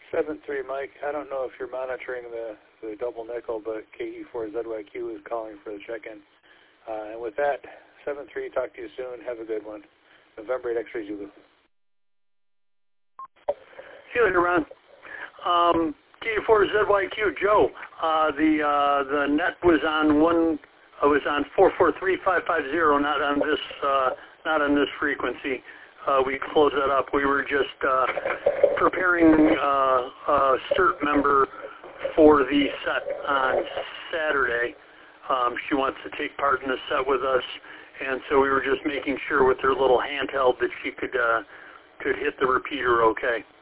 7-3, Mike. I don't know if you're monitoring the double nickel, but KE4ZYQ is calling for the check-in. And with that, 7-3, talk to you soon. Have a good one. November 8 X-ray Zulu. See you later, Ron. KE4ZYQ, Joe. The net was on 443.550, not on this frequency. We closed that up. We were just preparing a CERT member for the set on Saturday. She wants to take part in the set with us, and so we were just making sure with her little handheld that she could hit the repeater okay.